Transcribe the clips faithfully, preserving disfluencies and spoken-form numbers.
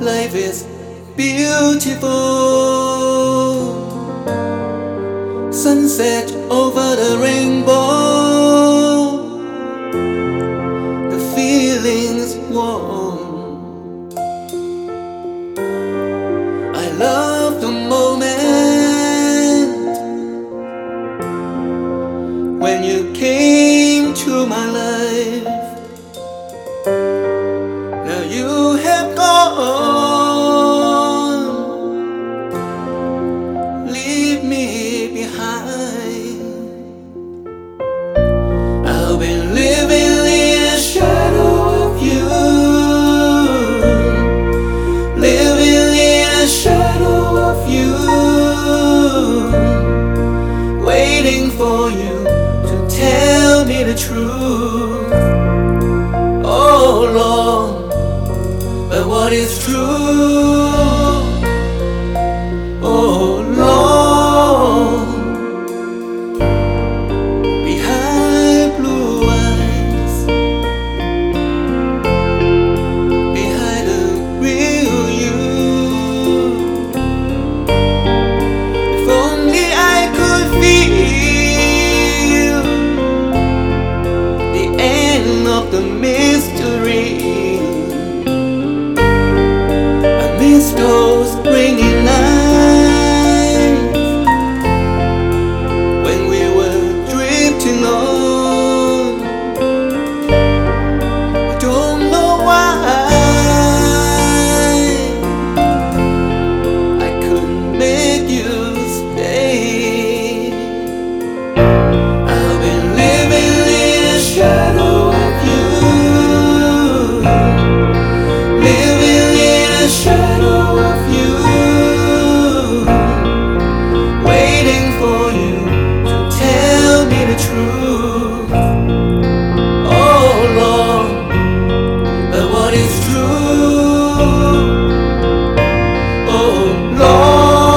Life is beautiful. Sunset over the rainbow. The feeling's warm. I love the moment when you came to my life. Now you have gone, leave me behind. I've been living in the shadow of you, living in the shadow of you, waiting for you to tell me the truth. Oh Lord, but what is true? Oh Lord, behind blue eyes, behind the real you. If only I could feel the end of the mystery. Those rainy nights when we were drifting on. I don't know why I couldn't make you stay. I've been living in the shadow of you, living in the shadow of you, waiting for you to tell me the truth. Oh Lord, but what is true? Oh Lord.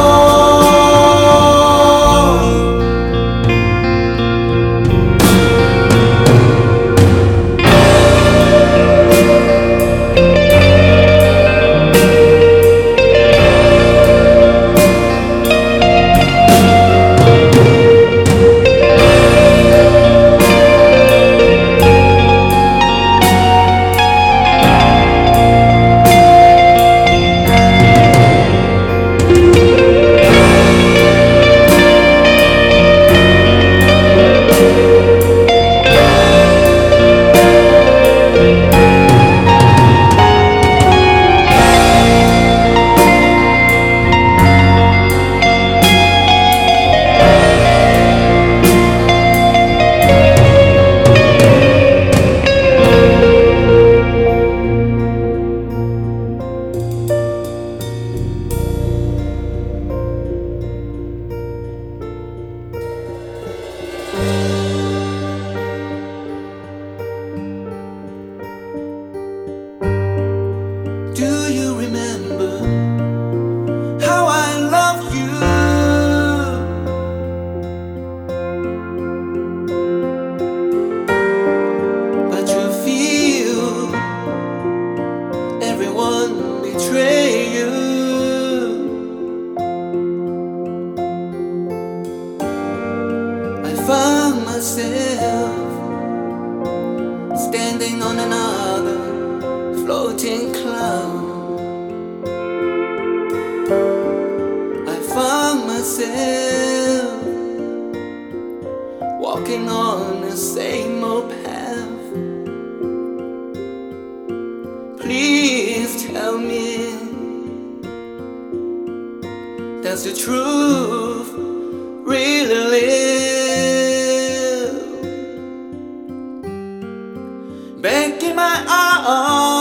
Do you remember how I loved you? But you feel everyone betray you. I found myself standing on another floating cloud. I found myself walking on the same old path. Please tell me, does the truth really live back in my arms?